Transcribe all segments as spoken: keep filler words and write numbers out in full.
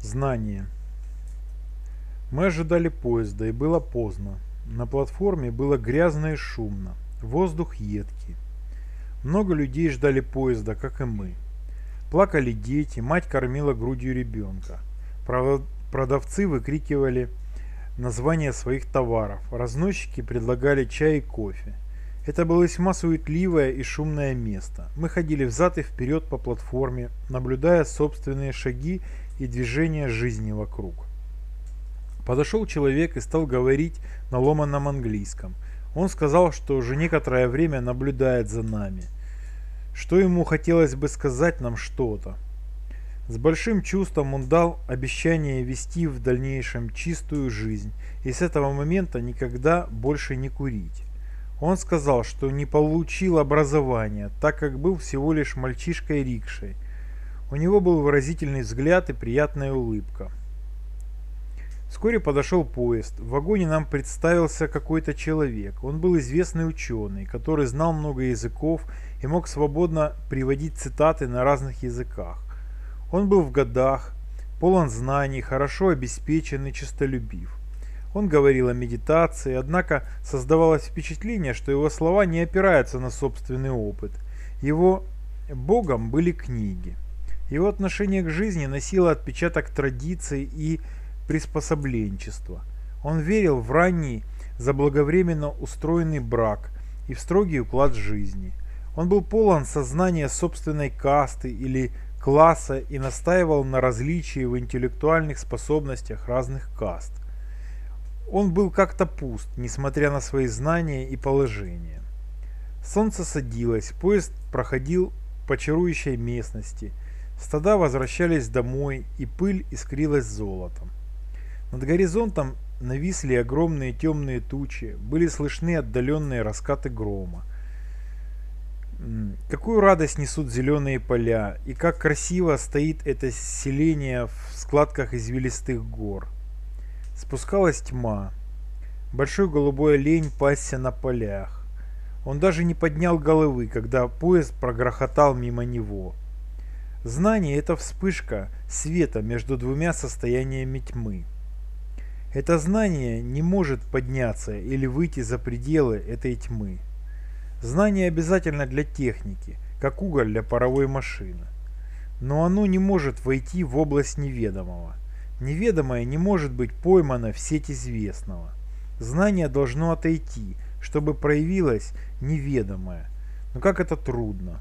Знание. Мы ожидали поезда, и было поздно. На платформе было грязно и шумно. Воздух едкий. Много людей ждали поезда, как и мы. Плакали дети, мать кормила грудью ребенка. Пров- Продавцы выкрикивали названия своих товаров. Разносчики предлагали чай и кофе. Это было весьма суетливое и шумное место. Мы ходили взад и вперед по платформе, наблюдая собственные шаги и движения жизни вокруг. Подошел человек и стал говорить на ломаном английском. Он сказал, что уже некоторое время наблюдает за нами, что ему хотелось бы сказать нам что-то. С большим чувством он дал обещание вести в дальнейшем чистую жизнь и с этого момента никогда больше не курить. Он сказал, что не получил образования, так как был всего лишь мальчишкой-рикшей. У него был выразительный взгляд и приятная улыбка. Вскоре подошел поезд. В вагоне нам представился какой-то человек. Он был известный ученый, который знал много языков и мог свободно приводить цитаты на разных языках. Он был в годах, полон знаний, хорошо обеспечен и честолюбив. Он говорил о медитации, однако создавалось впечатление, что его слова не опираются на собственный опыт. Его богом были книги. Его отношение к жизни носило отпечаток традиций и приспособленчества. Он верил в ранний, заблаговременно устроенный брак и в строгий уклад жизни. Он был полон сознания собственной касты или класса и настаивал на различии в интеллектуальных способностях разных каст. Он был как-то пуст, несмотря на свои знания и положение. Солнце садилось, поезд проходил по чарующей местности, стада возвращались домой, и пыль искрилась золотом. Над горизонтом нависли огромные темные тучи, были слышны отдаленные раскаты грома. Какую радость несут зеленые поля, и как красиво стоит это селение в складках извилистых гор. Спускалась тьма. Большой голубой олень пасся на полях. Он даже не поднял головы, когда поезд прогрохотал мимо него. Знание – это вспышка света между двумя состояниями тьмы. Это знание не может подняться или выйти за пределы этой тьмы. Знание обязательно для техники, как уголь для паровой машины. Но оно не может войти в область неведомого. Неведомое не может быть поймано в сеть известного. Знание должно отойти, чтобы проявилось неведомое. Но как это трудно.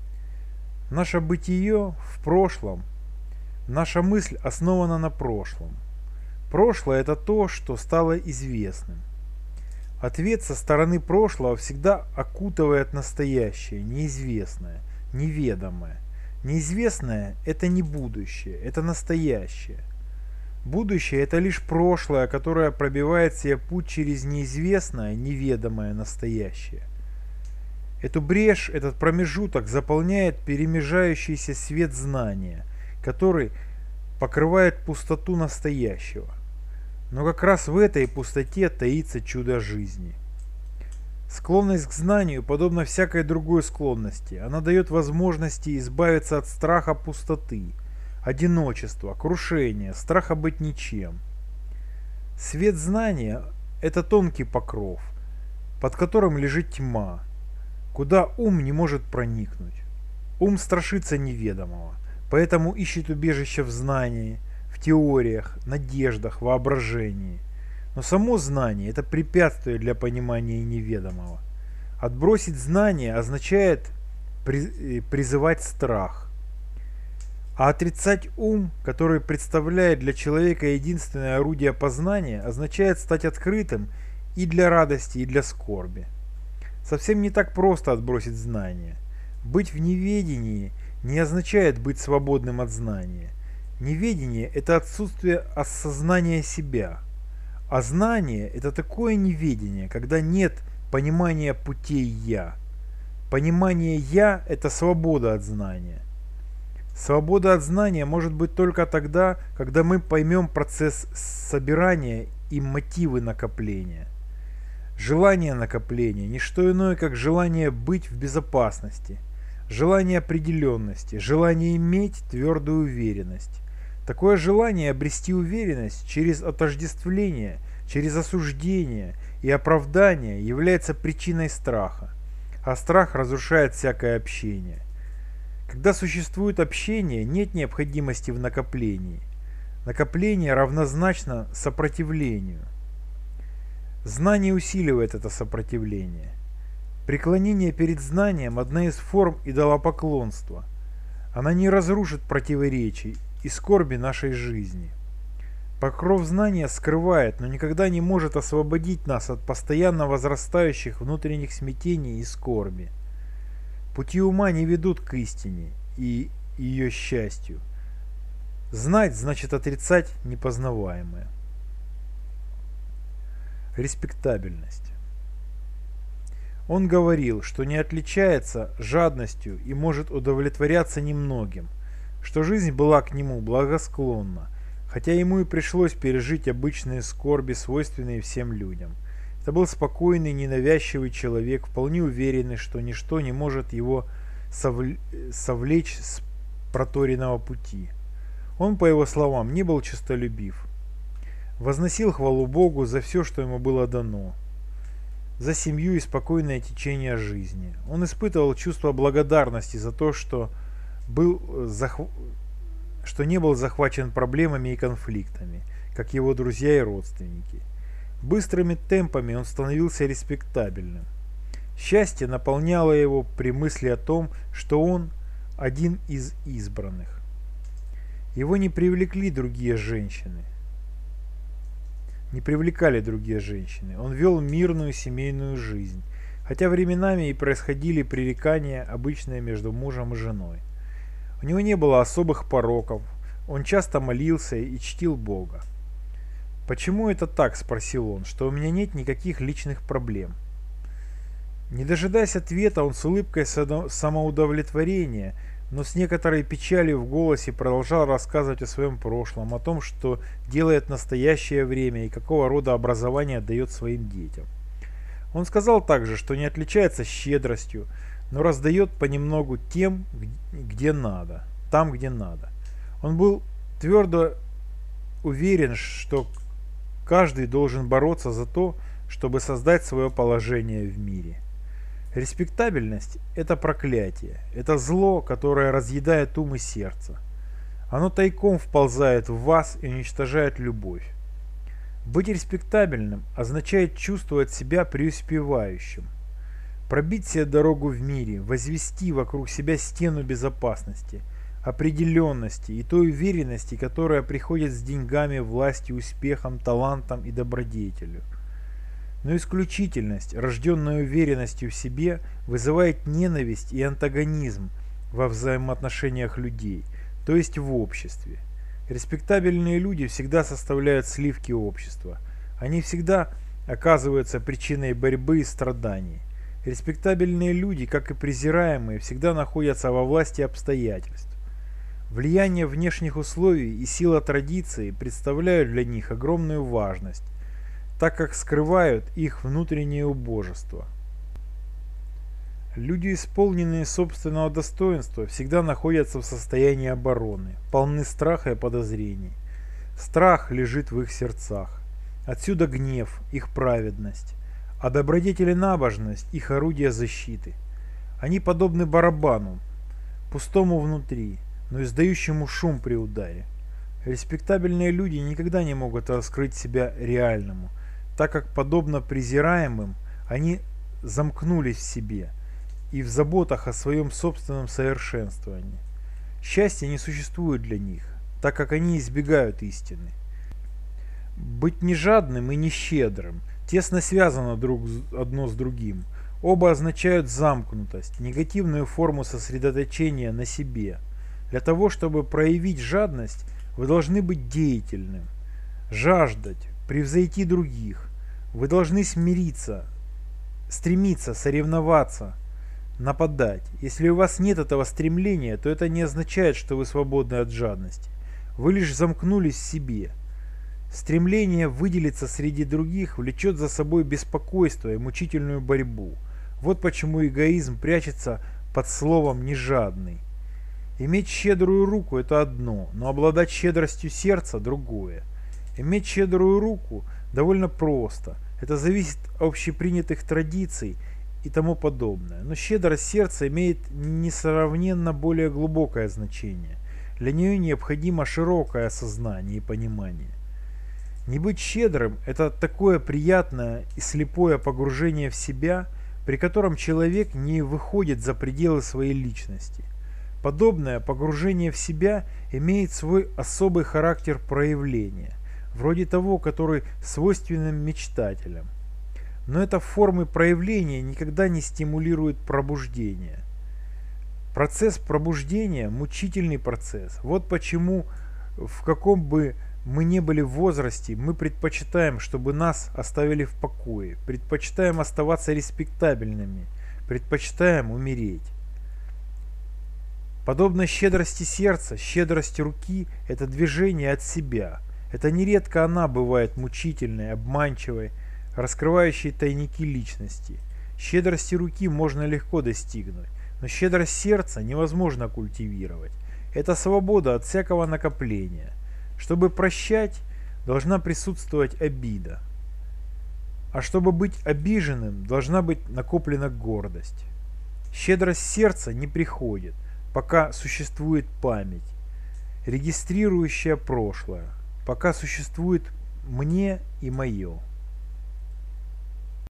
Наше бытие в прошлом, наша мысль основана на прошлом. Прошлое – это то, что стало известным. Ответ со стороны прошлого всегда окутывает настоящее, неизвестное, неведомое. Неизвестное – это не будущее, это настоящее. Будущее – это лишь прошлое, которое пробивает себе путь через неизвестное, неведомое настоящее. Эту брешь, этот промежуток заполняет перемежающийся свет знания, который покрывает пустоту настоящего. Но как раз в этой пустоте таится чудо жизни. Склонность к знанию подобна всякой другой склонности. Она дает возможности избавиться от страха пустоты, одиночества, крушения, страха быть ничем. Свет знания – это тонкий покров, под которым лежит тьма, куда ум не может проникнуть. Ум страшится неведомого, поэтому ищет убежище в знании, в теориях, надеждах, воображении. Но само знание – это препятствие для понимания неведомого. Отбросить знание означает призывать страх. А отрицать ум, который представляет для человека единственное орудие познания, означает стать открытым и для радости, и для скорби. Совсем не так просто отбросить знание. Быть в неведении не означает быть свободным от знания. Неведение – это отсутствие осознания себя. А знание – это такое неведение, когда нет понимания путей «я». Понимание «я» – это свобода от знания. Свобода от знания может быть только тогда, когда мы поймем процесс собирания и мотивы накопления. Желание накопления – не что иное, как желание быть в безопасности, желание определенности, желание иметь твердую уверенность. Такое желание обрести уверенность через отождествление, через осуждение и оправдание является причиной страха, а страх разрушает всякое общение. Когда существует общение, нет необходимости в накоплении. Накопление равнозначно сопротивлению. Знание усиливает это сопротивление. Преклонение перед знанием – одна из форм идолопоклонства. Она не разрушит противоречий и скорби нашей жизни. Покров знания скрывает, но никогда не может освободить нас от постоянно возрастающих внутренних смятений и скорби. Пути ума не ведут к истине и ее счастью. Знать значит отрицать непознаваемое. Респектабельность. Он говорил, что не отличается жадностью и может удовлетворяться немногим, что жизнь была к нему благосклонна, хотя ему и пришлось пережить обычные скорби, свойственные всем людям. Это был спокойный, ненавязчивый человек, вполне уверенный, что ничто не может его совлечь с проторенного пути. Он, по его словам, не был честолюбив. Возносил хвалу Богу за все, что ему было дано, за семью и спокойное течение жизни. Он испытывал чувство благодарности за то, что, был захв... что не был захвачен проблемами и конфликтами, как его друзья и родственники. Быстрыми темпами он становился респектабельным. Счастье наполняло его при мысли о том, что он один из избранных. Его не привлекли другие женщины. Не привлекали другие женщины. Он вел мирную семейную жизнь, хотя временами и происходили пререкания, обычные между мужем и женой. У него не было особых пороков, он часто молился и чтил Бога. «Почему это так?» – спросил он, – «что у меня нет никаких личных проблем». Не дожидаясь ответа, он с улыбкой самоудовлетворения, но с некоторой печалью в голосе продолжал рассказывать о своем прошлом, о том, что делает в настоящее время и какого рода образование дает своим детям. Он сказал также, что не отличается щедростью, но раздает понемногу тем, где надо, там, где надо. Он был твердо уверен, что каждый должен бороться за то, чтобы создать свое положение в мире. Респектабельность – это проклятие, это зло, которое разъедает ум и сердце. Оно тайком вползает в вас и уничтожает любовь. Быть респектабельным означает чувствовать себя преуспевающим, пробить себе дорогу в мире, возвести вокруг себя стену безопасности, определенности и той уверенности, которая приходит с деньгами, властью, успехом, талантом и добродетелью. Но исключительность, рожденная уверенностью в себе, вызывает ненависть и антагонизм во взаимоотношениях людей, то есть в обществе. Респектабельные люди всегда составляют сливки общества. Они всегда оказываются причиной борьбы и страданий. Респектабельные люди, как и презираемые, всегда находятся во власти обстоятельств. Влияние внешних условий и сила традиции представляют для них огромную важность, так как скрывают их внутреннее убожество. Люди, исполненные собственного достоинства, всегда находятся в состоянии обороны, полны страха и подозрений. Страх лежит в их сердцах. Отсюда гнев, их праведность, а добродетель и набожность – их орудие защиты. Они подобны барабану, пустому внутри, но издающему шум при ударе. Респектабельные люди никогда не могут раскрыть себя реальному, так как, подобно презираемым, они замкнулись в себе и в заботах о своем собственном совершенствовании. Счастье не существует для них, так как они избегают истины. Быть не жадным и не щедрым тесно связано друг одно с другим. Оба означают замкнутость, негативную форму сосредоточения на себе. Для того, чтобы проявить жадность, вы должны быть деятельным, жаждать, превзойти других. Вы должны смириться, стремиться, соревноваться, нападать. Если у вас нет этого стремления, то это не означает, что вы свободны от жадности. Вы лишь замкнулись в себе. Стремление выделиться среди других влечет за собой беспокойство и мучительную борьбу. Вот почему эгоизм прячется под словом «нежадный». Иметь щедрую руку – это одно, но обладать щедростью сердца – другое. Иметь щедрую руку довольно просто. Это зависит от общепринятых традиций и тому подобное. Но щедрость сердца имеет несравненно более глубокое значение. Для нее необходимо широкое осознание и понимание. Не быть щедрым – это такое приятное и слепое погружение в себя, при котором человек не выходит за пределы своей личности. Подобное погружение в себя имеет свой особый характер проявления, вроде того, который свойственен мечтателям. Но это формы проявления никогда не стимулирует пробуждение. Процесс пробуждения – мучительный процесс. Вот почему, в каком бы мы ни были в возрасте, мы предпочитаем, чтобы нас оставили в покое, предпочитаем оставаться респектабельными, предпочитаем умереть. Подобно щедрости сердца, щедрость руки – это движение от себя. Это нередко она бывает мучительной, обманчивой, раскрывающей тайники личности. Щедрости руки можно легко достигнуть, но щедрость сердца невозможно культивировать. Это свобода от всякого накопления. Чтобы прощать, должна присутствовать обида. А чтобы быть обиженным, должна быть накоплена гордость. Щедрость сердца не приходит, пока существует память, регистрирующая прошлое, пока существует «мне» и «моё».